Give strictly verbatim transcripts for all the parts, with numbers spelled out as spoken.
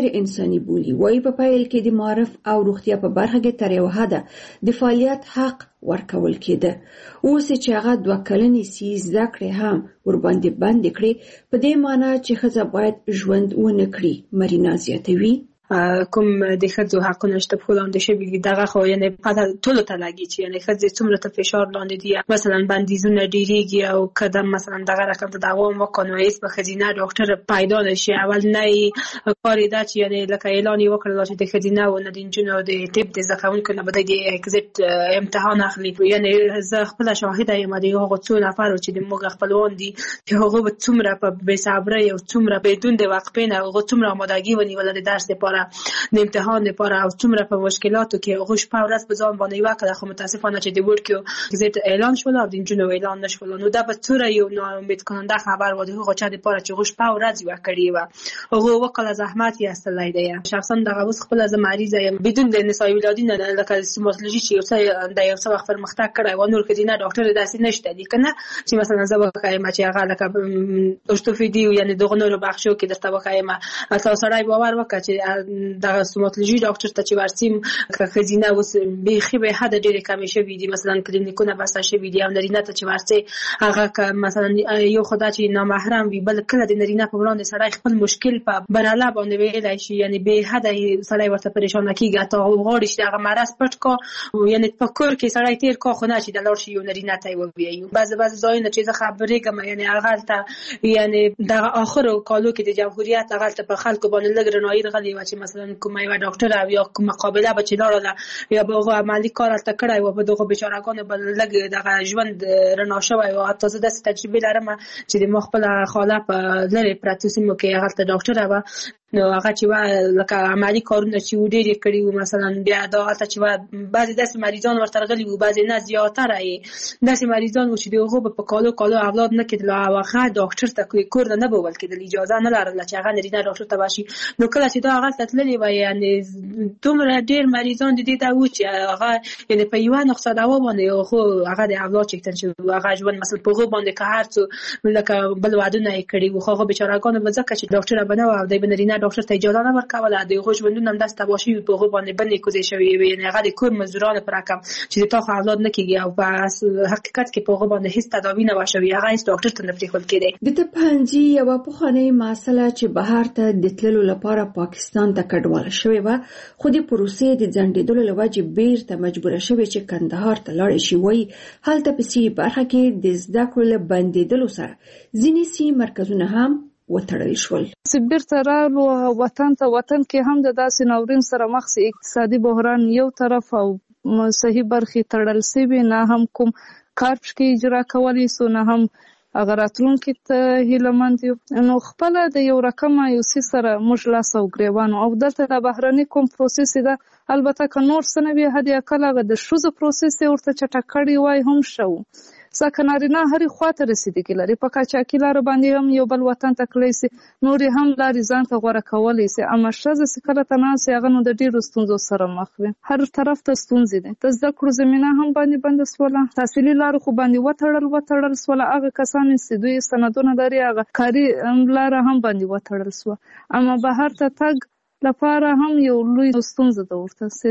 غیر انساني بولي. وایي په پیل کې د معرف او روغتیا په برخه کې تر یو حده د فعالیت حق ورکول کېده. اوس چې هغه دوه کلنې سي زده کړې هم ورباندې بندې کړې، په دې معنی چې ښځه باید ژوند ونه کړي. مرینا زیاتوي کوم د ښځو حقونه شته په وړاندې شوي دي دغه خو یعنې پته ټولو ته لګي چې یعنې ښځې څومره ته فشار لاندې دي، مثلا بندیزونه ډېرېږي او که د مثلا دغه رقم ته دوام وکړو نو هېڅ به ښځینه ډاکټر پیدا نه شي. اول نه یې کار یې ده چې یعنې لکه اعلان یې وکړل چې د ښځینه او نه د نجونو د طب د زده کوونکو نه به دوی د اګزیټ امتحان اخلي. یعنې زه خپله شاهده یم د هغو څو نفرو چې د موږ خپلوان دي چې هغو به څومره په بېصبرۍ او څومره بدون د وقفې نه هغو څومره آمادګي ونیوله د درس دپاره د امتحان لپاره او څومره په مشکلاتو کې هغوی شپه ورځ په ځان باندې وکړه. خو متاسفانه چې د وړکیو اګزیټ اعلان شول او د نجونو اعلان نه شول نو دا به څومره یو ناامید کننده خبر و د هغو چا دپاره چې هغوی شپه ورځ یوه کړې وه، هغوی اووه کاله زحمت یې ایستلی دی. شخصا دغه اوس خپله زه مریضه یم بدون د نسایي ولادي نه لکه سټوماتولوژي چې یو څه د یو څه وخت پرمختګ کړی و، نور ښځینه ډاکټر داسې نشته دي که نه چې مثلا زه وښیم چې هغه لکه ارتوپیدي یعنې دغو نورو بخشو کې درته وښیم. تا سړی باور وکړه چې دغه ستوماتولوژي ډاکټر ته چې ورسیم که ښځینه اوس بیخي به حده ډېرې کمې شوي دي، مثلا کلینیکونه بسته شوي دي او نرینه ته چې ورسې هغه که مثلا یو خو دا چې نامحرم وي، بل کله د نرینه په وړاندې سړی خپل مشکل په برله باندې ویلی شي، یعنې بې حده سړی ورته پریشانه کېږي حتی غواړي چې دغه مرض پټ کا، یعنې په کور کې سړی تېر کا خو نه چې د لاړ شي یو نرینه ته یې ووایي. بعضې بعضې ځایونه چې زه خبرېږم یعنې هغلته یعنې دغه آخرو کالو کې د جمهوریت هغلته په خلکو باندې لږ رڼایي راغلې وه چې مثلا کومه یوه ډاکټره او یا کومه قابله به چې لاړله یا به هغو عملي کار هلته کړی و، په دغو بېچارهګانو به لږ دغه ژوند رڼا شوی و. حتی زه داسې تجربې لرم چې د ما خپله خاله په لرې پرتو سیمو کې هغلته ډاکټره وه، نو هغه چې وه لکه عملي کارونه چې و ډېر یې کړي وو، مثلا بیا دا هلته چې وه بعضې داسې مریضان ورته راغلي وو، بعضې نه زیاتره یې داسې مریضان وو چې د هغو به په کالو کالو اولاد نه کېدل او هغه ډاکټر ته کور ته نه به وړل کېدل، اجازه نه لرله چې هغه نرینه ډاکټر ته ورشي. نو کله چې دا هغلته تللې وه یعنې دومره ډېر مریضان د دې ته وو چې هغه یعنې په یوه نقصه دوا باندې خو هغه د اولاد چکتن شوي وو، هغه ژوند مثلا په هغو باندې که هر څو لکه بل ودونه یې کړي وو، خو هغه بېچارهګانو به ځکه چې ډاکټره به نه وه او دی به نرینه ډاکټر ته اجازه نه ورکوله، د هغو ژوندونه همداسې تباه شوي وو، په هغو باندې بندې کوزې شوې وې، یعنې هغه د کور مزدورانو په رقم چې د تا خو اولاد نه کېږي او په حقیقت کې په هغو باندې هېڅ تداوي نه وه شوې، هغه هېڅ ډاکټر ته نه پرېښودل کېدی. د طب پوهنځي یوه پخوانۍ محصله چې بهر ته د تللو لپاره پاکستان ته کډواله شوې وه، خو د پروسې د ځنډېدلو له وجې بېرته مجبوره شوې چې کندهار ته لاړه شي. وایي هلته په سي برخه کې د زده کړو له بندېدلو سره ځینې سي مرکزونه هم وتړل شول. چې بیرته رالو وطن ته، وطن کې هم د داسې ناورین سره مخ سي، اقتصادي بحران یو طرف او صحیح برخې تړل سوي، نه هم کوم کار پکې اجرا کولی سو، نه هم هغه راتلونکي ته هیله مند یو. نو خپله د یو رقم مایوسي سره موږ لاس او ګریوان او دلته د بهرني کوم پروسس ده، البته که نور څه نه وي حد اقل هغه د ښځو پروسس یې ورته چټک کړی وای هم ښه و، ځکه نارینه هرې خوا ته رسېدګي لري، په قاچاقي لارو باندې هم یو بل وطن ته تللی سي، نورې هم لارې ځان ته غوره کولی سي، اما ښځه چې کله ته ناست یې هغه نو د ډېرو ستونزو سره مخ وي، هر طرف ته ستونزې دي. د زده کړو زمینه هم باندې بنده سوله، تحصیلي لارو خو باندې وتړل وتړل سوله، هغه کسان چې دوی سندونه لري هغه کاري لاره هم باندې وتړل سوه، اما بهر ته تګ لپاره هم یو لوی ستونزه ده ورته چې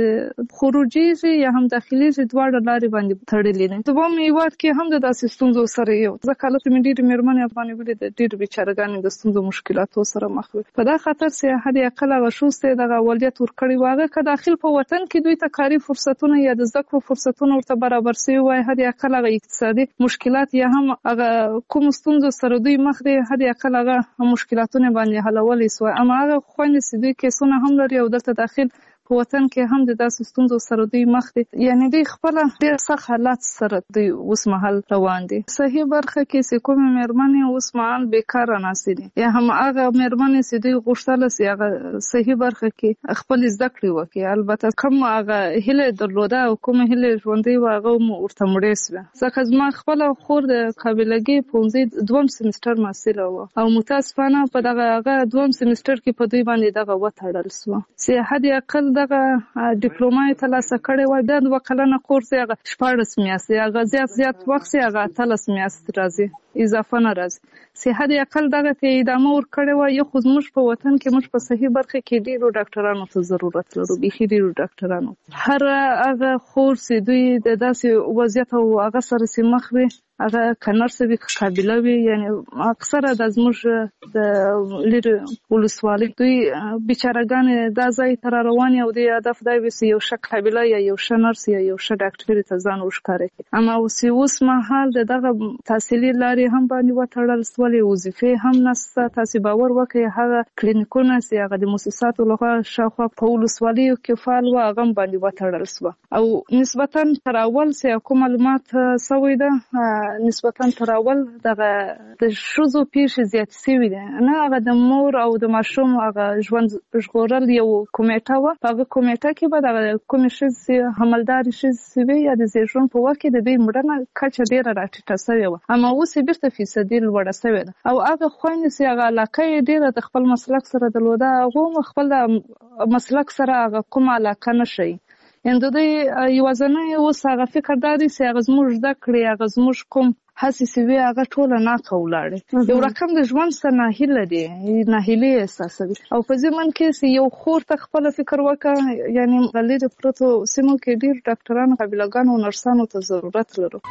خروجیږي یا هم داخليږي، دواړه لارې باندې تړلې دي. دویم هېواد کې هم د داسې ستونزو سره یو ځکه هلته مې ډېرې مېرمنې افغانې ولې د ډېرې بېچارهګانې د ستونزو مشکلاتو سره مخ وي. په دا خاطر چې حد اقل هغه ښځو ته دغه اولویت ورکړی و، هغه که داخل په وطن کې دوی ته کاري فرصتونه یا د زده کړو فرصتونه ورته برابر سوي وای، حد اقل هغه اقتصادي مشکلات یا هم هغه کوم ستونزو سره دوی مخ دي حد اقل هغه مشکلاتونه باندې حلولی سوای، اما هغه خویندې چې دوی کیسونه هم لري او دلته داخل په وطن کې هم د داسې ستونزو سره دوی مخ دي، یعنې دوی خپله ډېر سخت حالات سره دوی اوس مهال روان دي. صحیح برخه کې چې کومې مېرمنې اوس مهال بېکاره ناستې دي یا هم هغه مېرمنې چې دوی غوښتله چې هغه صحیح برخه کې خپلې زده کړې وکړي، البته کوم هغه هیله یې درلوده او کومه هیله یې ژوندۍ وه هغه هم ورته مړې سوه، ځکه زما خپله خور د قابلګۍ پوهنځي دویم سمسټر محصله وه او متاسفانه په دغه هغه دویم سمسټر کې په دوی باندې دغه وتړل سوه چې حد اقل دغه ډیپلوما ترلاسه کړې وای د دوه کلنه کورس هغه شپاړس میاشتې هغه زیات زیات وخت هغه اتلس میاشتې راځي اضافه نه راځي. صحت عقل دغه ته ادامه ورکړې وای یو خو زموږ په وطن کې موږ په صحي برخه کې ډیرو ډاکټرانو ته ضرورت لرو بيخي ډیرو ډاکټرانو. هر هغه خور سي دوی د داسې وضعیت او هغه سره سي مخ وي هغه کنر سوي قابله وي یعنی اکثره د زموږ د لری ولسوالۍ دوی بیچارهګان د ځای تر رواني او د هدف دی وي یو ش قابله یا یو ش نرس یا یو ش ډاکټر ته ځان وښکاره اما اوس اوس مهال دغه تحصیلي لارې هم باندې وټړل سولې وظیفه هم نسته. تاسو باور وکړئ هغه کلینیکونه سي هغه د مؤسساتو لخوا شاوخوا په ولسوالیو کې فعال و هغه باندې وټړل سو او نسبتا تر اول سي کوم معلومات سوي ده نسبتا تر اول دغه د شوزو پیښې زیات سوي ده نه هغه د مور او د ماشوم هغه ژوند ژغورل یو کمیټه و هغه کمیټه کې به د کومېشن حملدار شي سوي یا د زیږون په وخت د دې مړنه کچه ډیره راټیټه سوي و اما اوس بیرته فیصدي لوړه سوي ده او هغه خويند سي هغه علاقه ډیره د خپل مسلک سره درلوده هغه خپل مسلک سره هغه کوم علاقه نشي اند دوی یوازنه اوس هغه فکر داري سي هغه زموږ د کړی هغه زموږ کوم حساسي وی هغه ټوله نه کولاړي یو رقم د ژوند سره نه هله دي نه هله احساسوي او په ځمن کې یو خور ته خپل فکر وکړه یعنی غلې پروتو سیمو کې ډیر ډاکټرانو قابلګانو او نرسانو ته ضرورت لرو.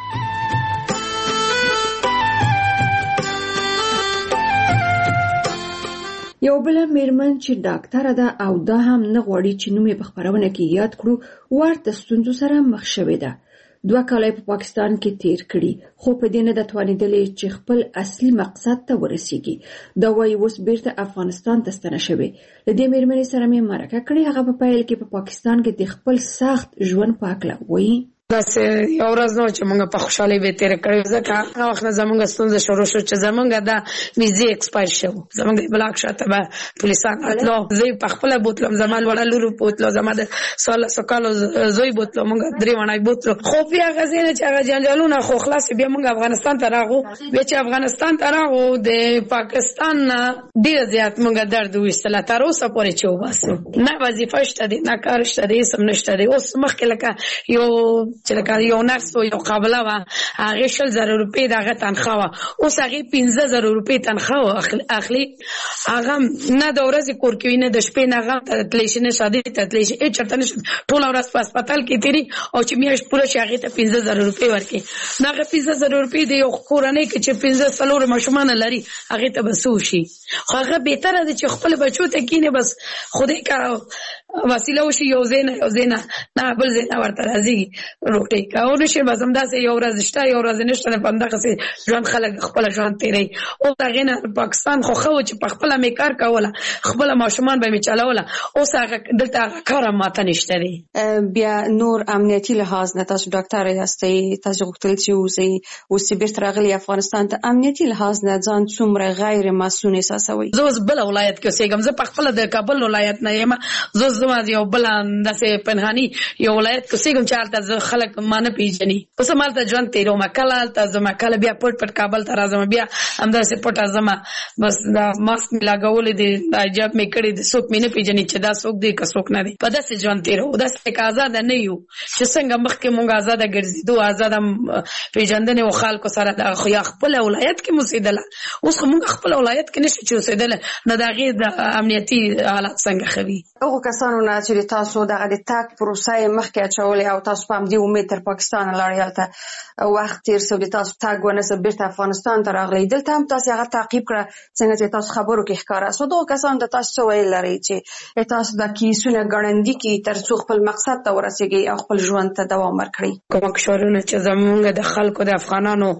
یو بل میرمن چې ډاکټر ده او دا هم نه غواړي چې نوم یې په خبرونه کې یاد کړو ورته ستونزو سره مخ شوې ده. دوه کاله په پاکستان کې تیر کړي خو په دې نه د توانیدلې چې خپل اصلي مقصد ته ورسیږي. دا وايي اوس بیرته افغانستان ته ستنه شوې. له دې میرمنې سره مې مرکه کړې هغه په پیل کې په پاکستان کې د خپل سخت ژوند په اړه وایي. داسې یو ورځ نو چې موږ په خوشحالۍ به تیر کړو ځکه هغه وخت زموږ ستونزه شروع شو چې زموږ د ویزې ایکسپایر شو زموږ بلاک شاته به پولیسان اتلو زه په خپل بوتلم زمال وړه لورو بوتلو زما د سوال سکالو زوی بوتلو موږ درې ونای بوتلو خو بیا غزینه چې هغه جنجالونه خو خلاص بیا موږ افغانستان ته راغو بیا چې افغانستان ته راغو د پاکستان ډیر زیات موږ درد وښتل تر اوسه پورې چې وباسو نه وظیفه شته دي نه کار شته دي سم نشته دي اوس مخکې لکه یو چې لکه یو نرس و یو قابله و هغه شل زره روپۍ دغه تنخواه و اوس هغه پنځه زره روپۍ تنخواه اخلي هغه نه د ورځې کور کوي نه د شپې نه هغه تللی شي نه شادي ته تللی شي هېڅ چېرته نشي ټوله ورځ په هسپتال کې تېري او چې میاشت پوره شي هغې ته پنځه زره روپۍ ورکړي نو هغه پنځه زره روپۍ د یو کورنۍ کې چې پنځه څلور ماشومان لري هغې ته به څه وشي خو هغه بهتره ده چې خپل بچو ته کینې بس خدای کا وسیله وشي یو ځای نه یو ځای نه نه بل ځای نه ورته راځي روټۍ او نشي بس همداسې یو ورځ شته یو ورځ نشته په همدغسې ژوند خلک خپله ژوند تېروي اوس هغې نه پاکستان خو ښه و چې په خپله مې کار کوله خپله ماشومان به مې چلوله اوس هغه دلته هغه کار هم ماته نشته دی. بیا نور امنیتي لحاظ نه تاسو ډاکټر یاستئ تاسو غوښتل چې اوسئ اوس چې بیرته راغلي افغانستان ته امنیتي لحاظ نه ځان څومره غیر مسؤل احساسوئ؟ زه اوس بله ولایت کې اوسېږم زه په خپله د کابل ولایت نه یم زه اوس زما یو بله داسې پنهاني یو ولایت کې اوسېږم چې هلته زه خلک ما نه پېژني اوس هم هلته ژوند تېروم کله هلته ځم کله بیا پټ پټ کابل ته راځم بیا همداسې پټه ځم بس دا ماسک مې لګولی دی دا حجاب مې کړی دی څوک مې نه پېژني چې دا څوک دی که څوک نه دی په داسې ژوند تېروو داسې که ازاده نه یو چې څنګه مخکې مونږ ازاده ګرځېدو ازاده پېژندنې و خلکو سره د یا خپله ولایت کې مو اوسېدله اوس خو مونږ خپله ولایت کې نشو چې اوسېدله نو د هغې د امنیتي حالات څنګه ښه وي هغو کسانو نه چې تاسو دغه د تګ پروسه یې مخکې اچولې او تاسو په همدې امید تر پاکستان لاړئ هلته وخت تېر سو د تاسو تګ ونه سو بیرته افغانستان ته راغلی دلته هم تاسو هغه تعقیب کړه څنګه چې تاسو خبرو کې ښکاره سو دغو کسانو ته تاسو څه ویل لرئ چې تاسو د کیسونه ګړندي کړي تر څو خپل مقصد ته ورسېږئ او خپل ژوند ته دوام ورکړئ؟ کومک شعارونه چې زموږ د خلکو د افغانانو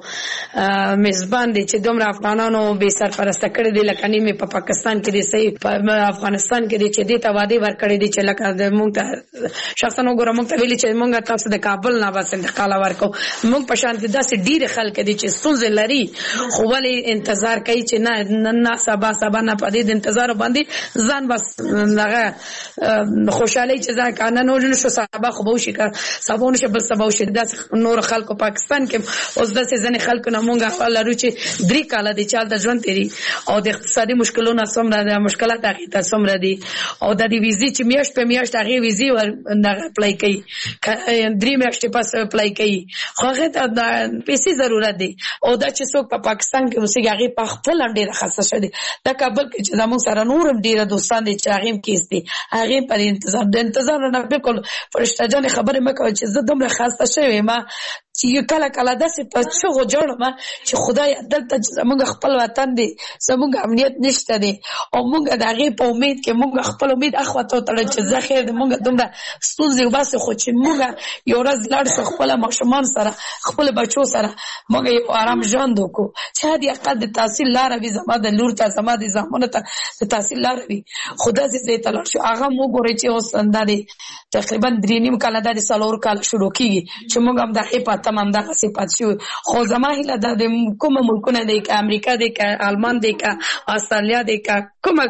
میزبان دي چې دومره افغانانو بې سرپرسته کړي دي لکه نیمې په پاکستان کې دي صحیح په افغانستان کې دي چې دې ته وعدې ورکړي دي چې لکه د موږ ته شخصا وګوره موږ ته ویلي چې موږ تاسو د کابل نه بس انتقال ورکو موږ په شان داسې ډېرې خلک دي چې ستونزې لري خو ولې انتظار کوي چې نه نن نه سبا سبا نه په دې د انتظار باندې ځان بس دغه خوشحالۍ چې ځان که نن ونشو سبا خو به وشي که سبا ونشي بل سبا وشي داسې نور خلکو پاکستان کې اوس داسې ځینې خلکو نه موږ لرو چې درې کاله دي چې هلته ژوند تېري او د اقتصادي مشکلونه څومره ده مشکلات هغې ته څومره دي او د دې ویزې چې میاشت په میاشت هغه ویزي ور اپلای کوي درې میاشتې پس اپلای کوي خو هغه ته د پیسې ضرورت دی او دا چې څوک په پاکستان کې اوسېږي هغه په خپل ډېر خاصه شوی دی دا کابل کې چې زموږ سره نورم ډېر دوستان دي چې هغه کیس دي هغه پر انتظار د انتظار نه بالکل فرشته جان خبره مکه چې زه دومره خاصه شوی ما چې یو کله کله داسې په څو جوړم چې خدای دلته زموږ خپل وطن دی زموږ امنیت نشته دی او موږ د هغې په امید کې موږ خپل امید اخواته وتړل چې زه خیر دی موږ دومره ستونزې وباسو خو چې موږ یو ورځ لاړ شو خپله ماشومان سره خپل بچو سره موږ یو آرام ژوند وکړو چې حد اقل د تحصیل لاره وي زما د لور ته زما د زامنو ته د تحصیل لاره وي خو داسې ځای ته لاړ شو هغه موږ ګورئ چې اوس دا دی تقریبا درې نیم کاله دا د څلور کاله شروع کېږي چې موږ هم د هغې په تمام دغسې پاتې شوي خو زما هیله دا د کومه ملکونه دی که امریکا دی که آلمان دی که استرالیا دی که کومه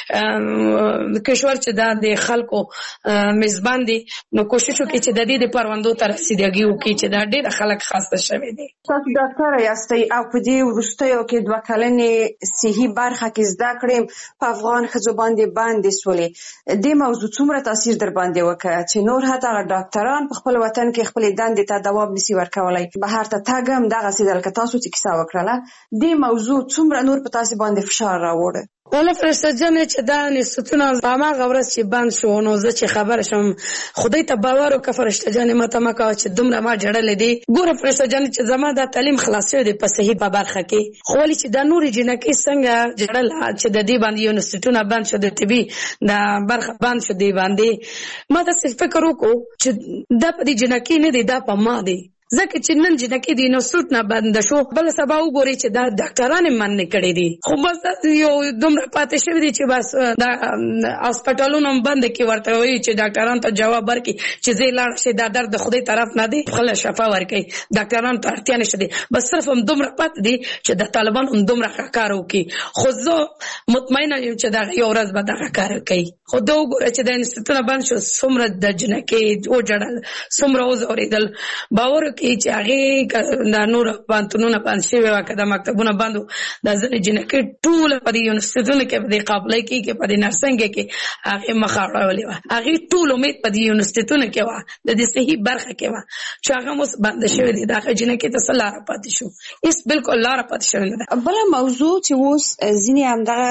کشور چې دا د خلکو میزبان دی نو کوشش وکړي چې د دې د پروندو ته رسیدګي وکړي چې دا ډېر خلک خاصه شوي دي. تاسو ډاکټره یاستئ او په دې وروستیو کې دوه کلنې صحي برخه کې زده کړې په افغان ښځو باندې باندې سولې دې موضوع څومره تاثیر در باندې وکړ چې نور حتی ډاکټران په خپل وطن کې خپل دندې ته دوام نشي ورکولای بهر ته تګ هم دغسې دل که تاسو چې کیسه وکړله دې موضوع څومره نور په تاسې باندې فشار راوړی؟ والا فرشته جانې چې دا نستونه په هماغه ورځ چې بند شو نو زه چې خبره شم خدای ته باور وکړه فرشته جانې ماته مه کوه چې دومره ما جړلې دي ګوره فرشته جانې چې زما دا تعلیم خلاص شوی دی په صحي په برخه کې خو ولې چې دا نورې جنکۍ څنګه جړله چې د دې باندې یونیورسټونه بند شو د طبي دا برخه بند شو دی باندې ما داسې فکر وکړو چې دا په دې جنکۍ نه دی دا په ما دی ځکه چې نن جنکۍ د یونیورسټ نه بنده شو بله سبا وګورئ چې دا ډاکټران یې منع کړي دي خو بس یو دومره پاتې شوي دي چې بس دا هسپتالونه هم بنده کړي ورته وایي چې ډاکټرانو ته جواب ورکړي چې ځئ لاړ شئ دا درد د خدای طرف نه دی خپله شفا ورکوي ډاکټرانو ته اړتیا نشته دی بس صرف هم دومره پاتې دي چې د طالبان هم دومره ښه کار وکړي خو زه مطمئنه یم چې دغه یو ورځ به دغه کار کوي خو دا وګوره چې د انسټیټونه بند شو څومره د جنکۍ وجړل څومره وځورېدل باور کې چې هغه د نور پانتونونه بند شوي وه که د مکتبونه بند وو د ځینې جنکۍ ټوله په دې یونیورسټیونو کې په دې قابلۍ کې کې په دې نرسنګ کې هغې مخه اړولې وه هغې ټول امید په دې یونیورسټیونو کې وه د دې صحي برخه کې وه چې هغه اوس بنده شوې دي د هغه جنکۍ ته څه لاره پاتې شو هېڅ بلکل لاره پاتې شوې نه ده. بله موضوع چې اوس ځینې همدغه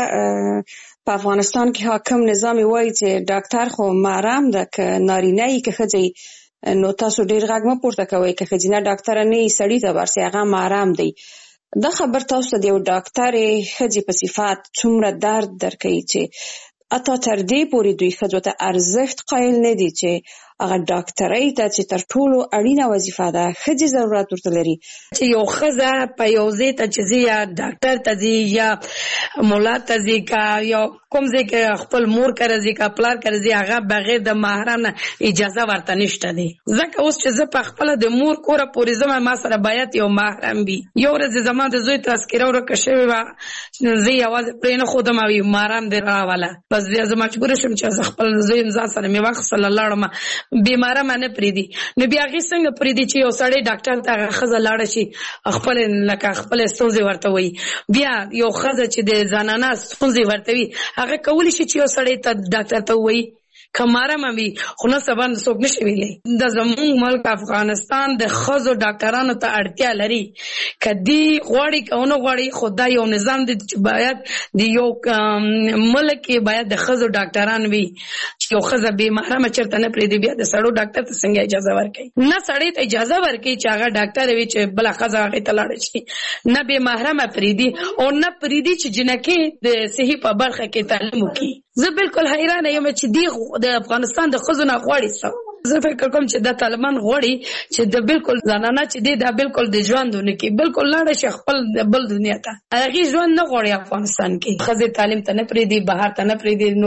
په افغانستان کې حاکم نظام وایي چې ډاکټر خو محرم ده که نارینه یي که ښځه نو تاسو ډیر غږ مه پورته کوئ که ښځینه ډاکټره نه یي سړي ته ورسئ هغه محرم دی دا خبر تاسو ته د یو ډاکټرې ښځې په صفت څومره درد درکوي چې حتی تر دې پورې دوی ښځو ته ارزښت قایل نه دي چې هغه ډاکټرۍ ته چې تر ټولو اړینه وظیفه ده ښځې ضرورت ورته لري چې یو ښځه په یو ځای ته چې ځي یا ډاکټر ته ځي یا مولا ته ځي که یو کوم ځای کې خپل مور کره ځي که پلار کره ځي هغه بغیر د محرم نه اجازه ورته نشته دی ځکه اوس چې زه په خپله د مور کوره پورې ځم ما سره باید یو محرم وي یو ورځ زما د زوی تذکره ورکه شوې وه زه یوازې پرې نه ښودم او یو محرم دې راوله بس بیا زه مجبوره شوم چې زه خپل زوی یم ځان سره مې واخیستله لاړم بیماره ما نه پرېږدي نو بیا هغې څنګه پرېږدي چې یو سړی ډاکټر ته هغه ښځه لاړه شي خپل لکه خپلې ستونزې ورته وایي بیا یو ښځه چې د زنانه ستونزې ورته وي هغه کولی شي چې یو سړی ته ډاکټر ته ووایي که محرمه وي خو نه سبا څوک نشي ویلی د زموږ ملک افغانستان د ښځو ډاکټرانو ته اړتیا لري که دې غواړي که ونه غواړي خو دا یو نظام دی چې باید د یو ملک کې باید د ښځو ډاکټران وي چې یو ښځه بې محرمه چېرته نه پرېږدي بیا د سړو ډاکټر ته څنګه اجازه ورکوي نه سړی ته اجازه ورکوي چې هغه ډاکټر وي چې بله ښځه هغې ته لاړه شي نه بې محرمه پرېږدي او نه پرېږدي چې جنکۍ د صحي په برخه کې تعلیم وکړي زه بالکل حیرانه یم چې دی د افغانستان د ښځو نه غواړي څه زه فکر کوم چې دا طالبان غواړي چې د بالکل زنانه چې دی دا بالکل د ژوند ونه کړي بالکل لاړه شي خپل بل دنیا ته هغې ژوند نه غواړي افغانستان کې ښځې تعلیم ته نه پرېږدي بهر ته نه پرېږدي نو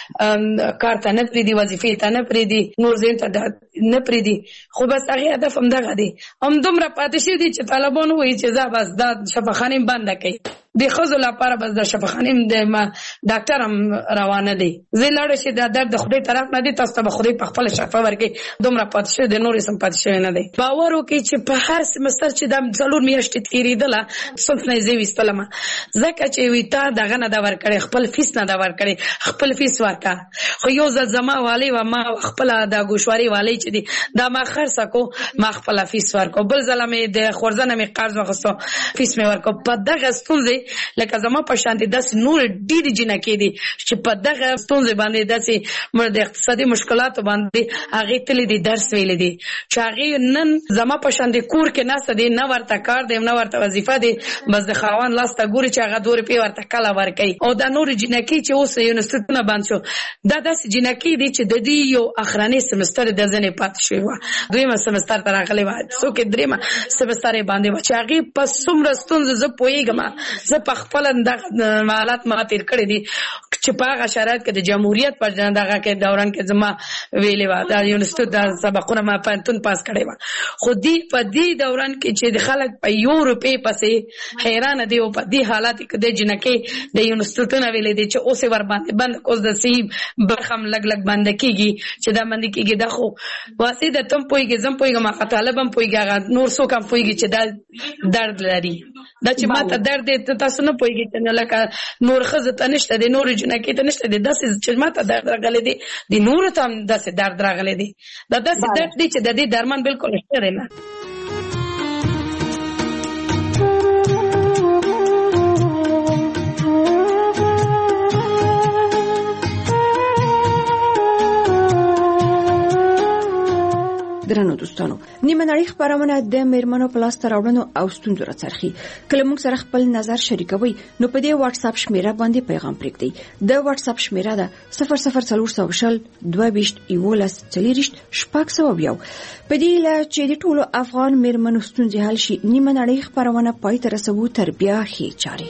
کار ته نه پرېږدي وظیفې ته نه پرېږدي نور ځایونو ته نه پرېږدي خو بس هغې هدف همدغه دی همدومره پاتې شوي دي چې طالبان ووایي چې زه بس دا شفاخانې بنده کوي د ښځو لپاره بس د شفاخانې د ډاکټر هم روانه دی. زه لاړه چې دا درد د خدای طرف نه دی، تاسو ته به خدای په خپله شفا ورکړي. دومره پاتې شوی دی، نور اسم پاتې شوی نه دی. باور وکړئ چې په هر سمستر چې دا څلور میاشتې تېرېدله صنف نه یې زه ویستلم، ځکه چې وي تا دغه نه ده ورکړی، خپل فیس نه ده ورکړی، خپل فیس ورکړه. خو یو ځل زما والی و، ما خپله د ګوشواري والی چې دی دا ما خرڅه کو، ما خپله فیس ورکړو. بل ځله مې د خورځه نه مې قرض واخیستو، فیس مې ورکړو. په دغه ستونزې لکه زما په شانتې داسې نور ډېرې جینکې دي چې په دغه ستونزې باندې داسې د اقتصادي مشکلاتو باندې هغې تللی دي درس ویلی دي چې هغې نن زما په شانتې کور کې ناسته دي، نه ورته کار دی نه ورته وظیفه دی، بس د خاوند لاس ته ګوري چې هغه دوه روپۍ ورته کله ورکوي. او دا نورې جینکې چې اوس یونیورسټونه بند شو، دا داسې جینکې دي چې د دې یو اخرنی سمستر د ځنې پاتې شوې وه، دویمه سمستر ته راغلې وه، څوک یې درېیمه سمستر یې باندې وه چې هغې په څومره ستونزو زه پوهېږم. زه په خپله دغه حالات ما تېر کړي دي چې په هغه شرایط کې د جمهوریت په دغه کې دوران کې زما ویلې وه، د یونیورسټي د سبقونه ما پوهنتون پاس کړی وه. خو دې په دې دوران کې چې د خلک په یو روپۍ پسې حیرانه دي او په دې حالات کې د جنکۍ د یونیورسټونه ویلې دي چې اوس یې ورباندې بند اوس د صحي برخه هم لږ لږ بنده کېږي چې دا بنده کېږي. دا خو واسې د ته هم پوهېږي، زه هم پوهېږم، هغه طالب هم پوهېږي، هغه نور څوک هم پوهېږي چې دا درد لري. دا چې ما ته درد دی تاسو نه پوهېږي چې نه لکه نور ښځو ته نشته دی، نورې جنکۍ ته نشته دی، داسې چې ما ته درد راغلی دی د نورو ته هم داسې درد راغلی دی. دا داسې درد دی چې د دې درمان بلکل شته دی نه. درنو دوستانو، نیمه نړۍ خپرونه د میرمنو په لاسته راوړنو او ستونزو راڅرخي. کله موږ سره خپل نظر شریکوي نو په دې واتس اپ شمیره باندې پیغام پرېږدئ. د واتس اپ شمیره ده صفر صفر څلور سوه شل دوه ویشت یولس څلېرویشت شپږ سوه یو. په دې هیله چې د ټولو افغان میرمنو ستونزې حل شي، نیمه نړۍ خپرونه پای ته رسوو تر بیا ښې چارې.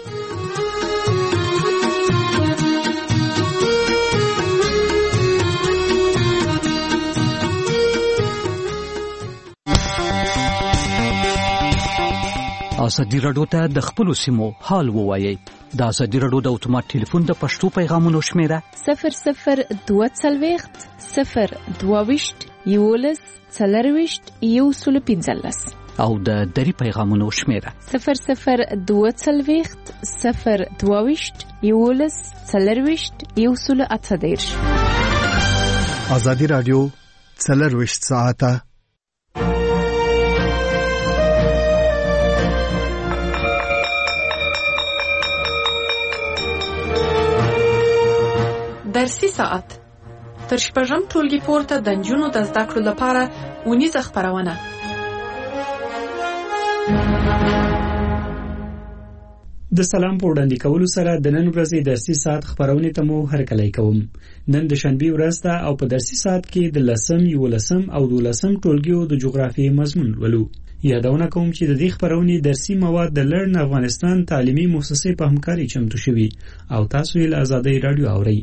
ازادي راډیو ته د خپلو سیمو حال ووایي. د ازادي راډیو د اتومات ټلیفون د پښتو پیغامونو شمیره صفر صفر دوه څلوېښت صفر دوه ویشت یولس څلېرویشت یو سل پنځلس او د دری پیغامونو شمیره صفر صفر دوه څلوېښت صفر دوه ویشت یولس څلېرویشت یو سل اته دېرش. ازادي راډیو څلېرویشت ساعته درسي ساعت تر شپږم ټولګي پورته د نجونو د زده کړو لپاره اونیزه خپرونه. د سلام په وړاندې کولو سره د نن ورځې درسي ساعت خپرونې ته مو هرکلی کوم. نن د شنبې ورځ ده او په درسي ساعت کې د لسم، یولسم او دولسم ټولګیو د جغرافیې مضمون لولو. یادونه کوم چې د دې خپرونې درسي مواد د لرن افغانستان تعلیمي مؤسسې په همکاري چمتو شوي او تاسو یې له ازادۍ راډیو اورئ.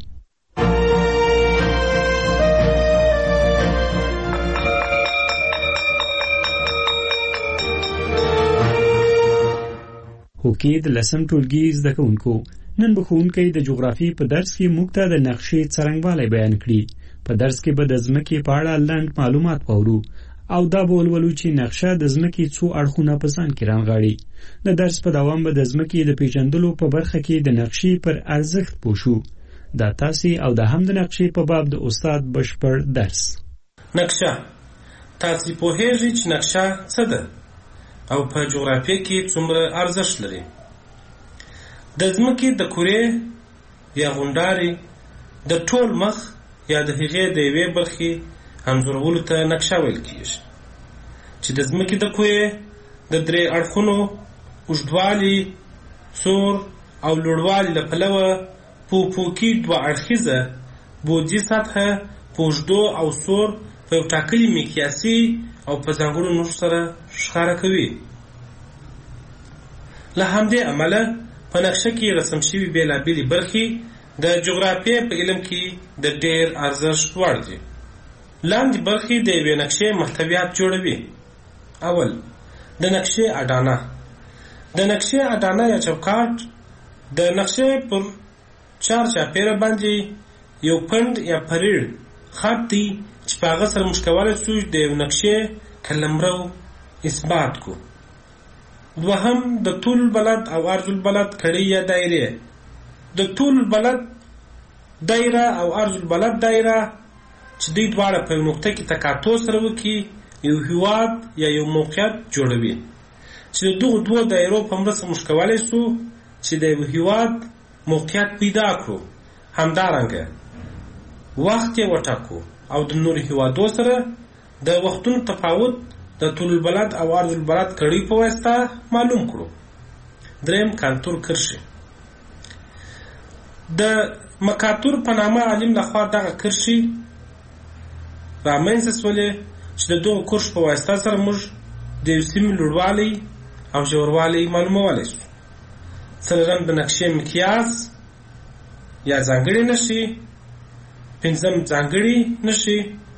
هوکې د لسم ټولګي زده کوونکو، نن به ښوونکی د جغرافیې په درس کې موږ ته د نقشې څرنګوالی بیان کړي. په درس کې به د ځمکې په اړه لنډ معلومات واورو او دا به ولولو چې نقشه د ځمکې څو اړخونه په ځان کې رانغاړي. د درس په دوام به د ځمکې د پیژندلو په برخه کې د نقشې پر ارزښت پوه شو. دا تاسې او د هم د نقشې په باب د استاد بشپړ درس. نقشه تاسې پوهیږئ چې نقشه څه ده او په جغرافیه کې څومره ارزښت لري. د ځمکې د کورې یا غونډارې د ټول مخ یا د هغې د یوې برخې انځورولو ته نقشه ویل کېږي چې د ځمکې د کورې د درې اړخونو اوږدوالي، سور او لوړوالي له پلوه په پوکي دوه اړخیزه بودي سطحه په اوږدو او سور په یو ټاکلي مقیاسي او په ځانګړو نښو سره ښکاره کوي. له همدې امله په نقشه کې رسم شوي بېلابېلې برخې د جغرافیې په علم کې د ډېر ارزښت وړ دي. لاندې برخې د یوې نقشې محتویات جوړوي. اول، د نقشې اډانه. د نقشې اډانه یا چوکاټ د نقشې پر چار چاپیره باندې یو پند یا پریر خط دی چې په هغه سره موږ کولی شو د یو نقشې قلمرو اثبات کو. دوهم د طول البلد او عرض البلد کړي یا دایره. د طول البلد دایره او عرض البلد دایره چې دوی دواړه په یو نقطه کې تقاطع سره وکړي یو هیواد یا یو موقعیت جوړوي چې د دغو دوو دایرو په مرسته موږ کولی شو چې د یو هیواد موقعیت پیدا کړو. همدارنګه وخت یې وټاکو او د نورو هیوادو سره د وختونو تفاوت د طول البلد او عرض البلد کړي په واسطه معلوم کړو. دریم کانتور کرښې. د مکاتور په نامه عالم لخوا دغه کرښې رامنځته شولې چې د دغو کرښو په واسطه سره موږ د یو سیمې لوړوالی او ژوروالی معلومولی شو. څلورم د نقشې مقیاس یا ځانګړې نښې. پنځم ځانګړي نښې.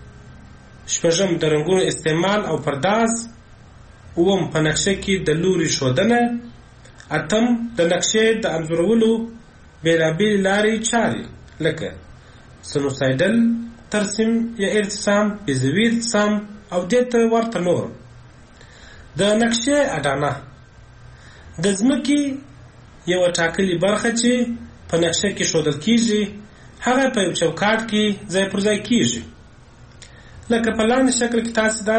شپږم د رنګونو استعمال او پرداز. اووم په نقشه کې د لوري ښودنه. اتم د نقشې د انځورولو بېلابېلې لارې چارې لکه سنوسایډل ترسیم یا ارتسام، بیزوي ارتسام او دې ته ورته نور. د نقشې اډانه د ځمکې یوه ټاکلې برخه چې په نقشه کې ښودل کېږي هغه په یو چوکاټ کې ځای پر ځای کېږي. لکه په لاندې شکل کې تاسې دا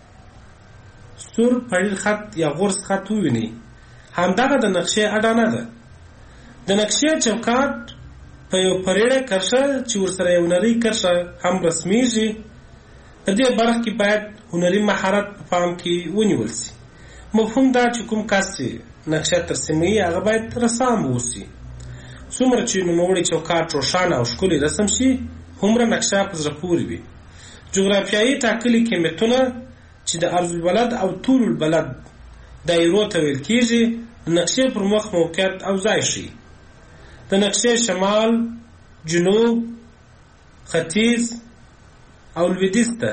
سور پړیل خط یا غورس خط ووینئ. همدغه د نقشې اډانه ده. د نقشې چوکاټ په یو پریړه کرښه چې ورسره یو نرۍ کرښه هم رسمیږي. په دې برخه کې باید هنري مهارت په پام کې ونیول شي. مفهوم دا چې کوم کس چې نقشه ترسیموي هغه باید رسام واوسي. څومره چې نوموړی چوکاټ روښانه او ښکلي رسم شي هومره نقشه په زړه پورې وي. جغرافیایي ټاکلي قیمتونه چې د عرض البلد او طول البلد دایرو ته ویل کېږي د نقشې پر مخ موقعیت او ځای ښیي. د نقشې شمال، جنوب، ختیځ او لویدیځ ته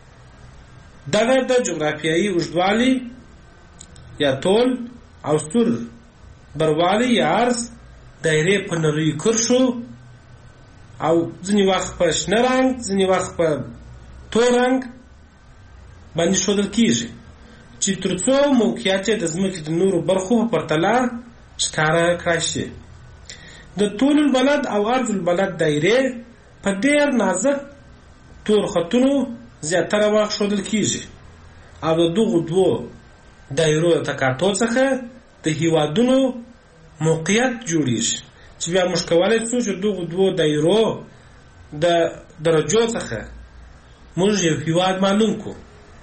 دغه د جغرافیایي اوږدوالي یا طول او سور بروالی یا عرض دایرې په نریو کرښو او ځینې وخت په شنه رنګ ځینې وخت په تور رنګ باندې ښودل کېږي چې تر څو موقعیت یې د ځمکې د نورو برخو په پرتله ښکاره کړای شي. د طول البلد او عرض البلد دایرې په ډېر نازک تور خطونو زیاتره وخت ښودل کېږي او د دغو دوو دایرو د تقاطع څخه د هیوادونو موقعیت جوړیږي چې بیا موږ کولی شو چې دغو دوو دایرو د درجو څخه موږ یو هیواد معلوم کړو.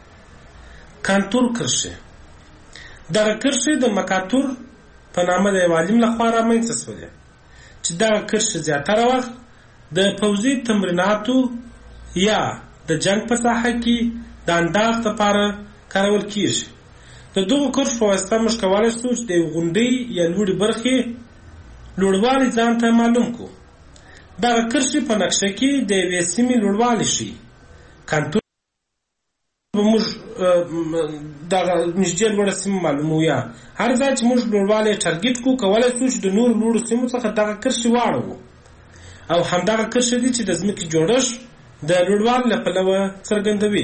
کانتور کرښې. دغه کرښې د مکاتور په نامه د یو عالم لخوا رامنځته شولې چې دغه کرښې زیاتره وخت د پوځي تمریناتو یا د جنگ په ساحه کې د انداز لپاره کارول کېږي. د دغو کرښو په واسطه موږ کولی شو چې د یو غونډۍ یا لوړې برخې لوړوالی ځان ته معلوم کړو. دغه کرښې په نقشه کې د یوې سیمې لوړوالی ښیي. کانتور به موږ دغه نږدې لوړه سیمه معلومو یا هر ځای چې موږ لوړوالی ټارګېټ کړو کولی شو چې د نورو لوړو سیمو څخه دغه کرښې واړوو او همدغه کرښې دي چې د ځمکې جوړښت د لوړوالي له پلوه څرګندوي.